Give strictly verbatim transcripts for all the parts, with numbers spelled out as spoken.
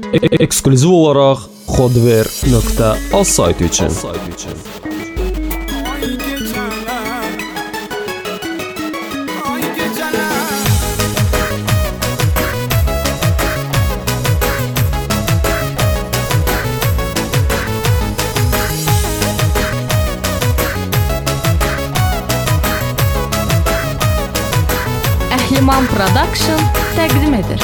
Eksklüziv olaraq Xodver nöqtə az saytı üçün. Əhliman Production təqdim edir.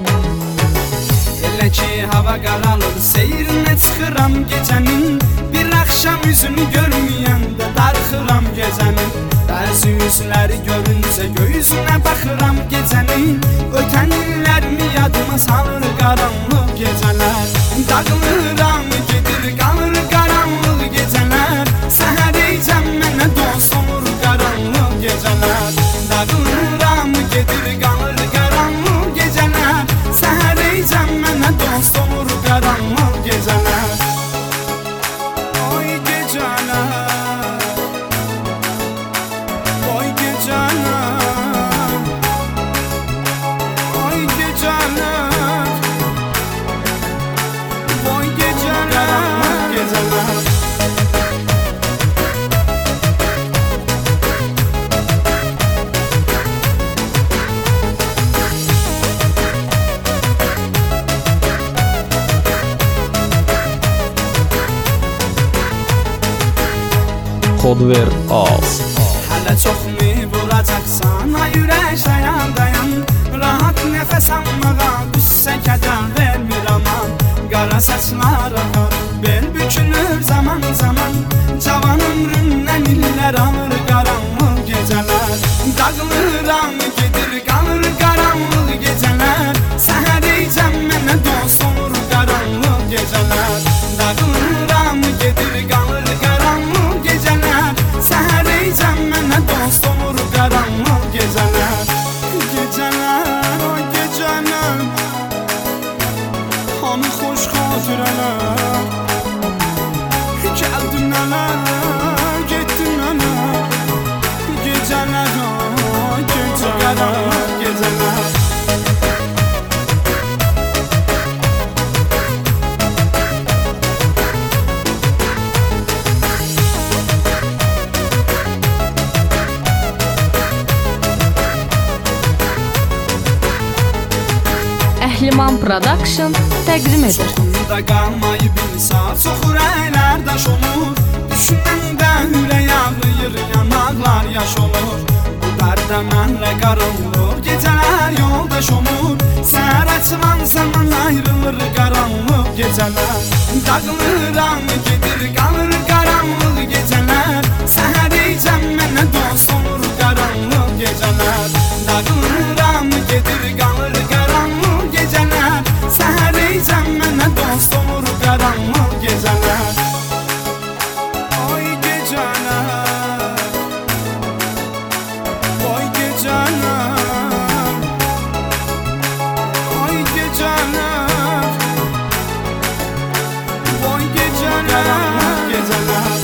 Elə ki hava qaralır, seyrinə çıxıram gecənin. Bir axşam üzünü görməyəndə darxıram gecənin. Bəzi üzləri görüncə gözünə baxıram gecənin. Ötən illərimi yadıma salır qaranlıq gecələr. Dağılıram, gedir qalır qaranlıq gecələr. Səhərəcəm mənə dost olur qaranlıq gecələr. Dağılıram, gedir qalır qaranlıq gecələr. Səhərəcəm mənə dost olur qaranlıq gecələr. Oy gecələr, oy gecələr, oy gecələr, oy gecələr, gecələr. Xodver az. Hələ çoxmu vuracaqsan, ay ürək dayan dayan. Rahat nəfəs almağa, qüssə kədər vermir aman. Qara saçlar axar, bel bükülür zaman zaman. Cavan ömrümdən illər alır qaranlıq gecələr. Dağılıram, gedir qalır qaranlıq gecələr. Səhərəcəm mənə dost olur qaranlıq gecələr. Dağılıram, gedir qalır qaranlıq gecələr. Səhərəcəm mənə dost olur qaranlıq gecələr. Gecələr, oy gecələr, hamı xoş xatirələr. Gəldin nələr, getdin nələr. Gecələr, oy gecələr, gecələr. Əhliman Production təqdim edir. Çoxunda qalmayıb insan, çox ürəklər daş olur. Düşünəndə ürək ağrıyır, yanaqlar yaş olur. Bu dərdə mənlə qarınlıq, gecələr yoldaş olur. Səhər açılan zaman ayrılır qaranlıq gecələr. Dağılıram, gedir qalır qaranlıq gecələr. Səhərəcəm mənə dost olur qaranlıq gecələr. Dağılıram, gedir qalır qaranlıq gecələr. Səhərəcəm mənə dost olur qaranlıq gecələr. Oy gecələr, oy gecələr, oy gecələr, oy gecələr, gecələr.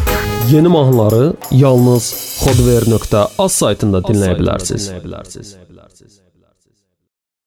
Yeni mahnıları yalnız Xodver nöqtə az saytında dinləyə bilərsiniz.